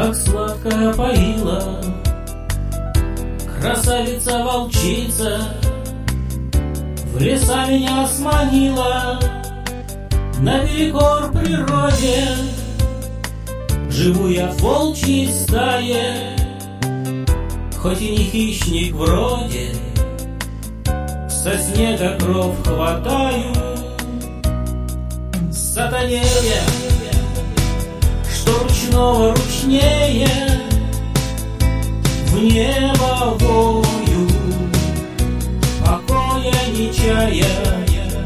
так сладко поила красавица-волчица, в леса меня сманила, наперекор природе. Живу я в волчьей стае, хоть и не хищник вроде, со снега кров хватаю. Сатанея, что ручного ручнее, в небо вою, покоя не чая.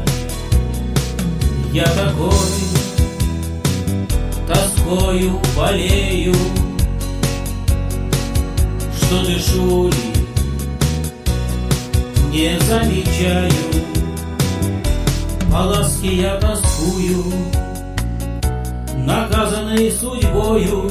Я такой тоскою болею, что дышу ли, не замечаю. По ласке я тоскую, наказанный судьбою,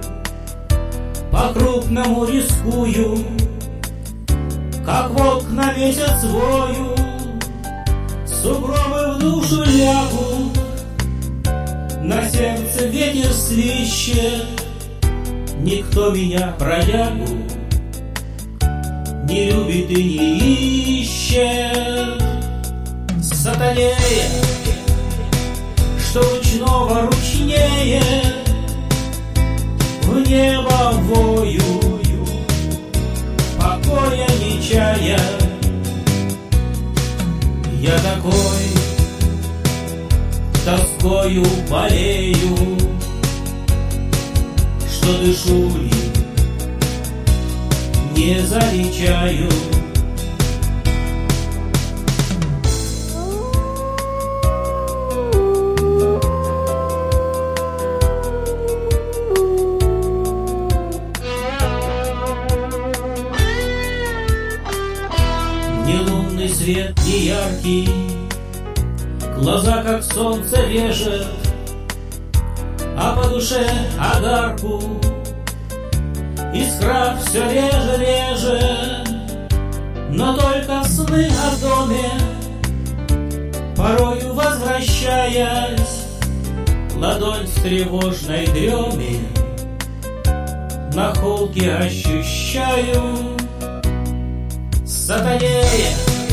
по-крупному рискую, как волк на месяц вою. Сугробы в душу лягут, на сердце ветер свищет. Никто меня, бродягу, не любит и не ищет. Сатанея, что ручного ручнее, в небо вою, покоя не чая. Я такой тоскою болею, что дышу ли, не замечаю. Ни лунный свет, ни яркий, глаза как солнце режет, а по душе огарку искра все реже. Но только сны о доме, порою возвращаясь, ладонь в тревожной дреме на холке ощущаю. Сатанея,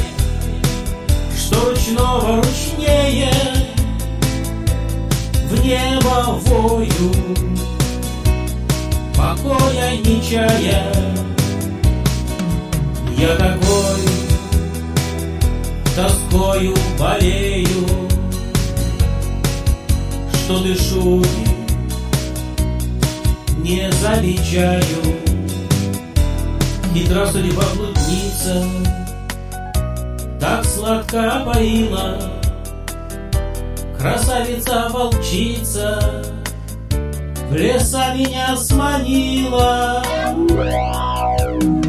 что ручного ручнее, в небо вою, покоя не чая. Я такой тоскою болею, что дышу не замечаю. Хитра судьба блудница, так сладко опоила красавица-волчица, в леса меня сманила.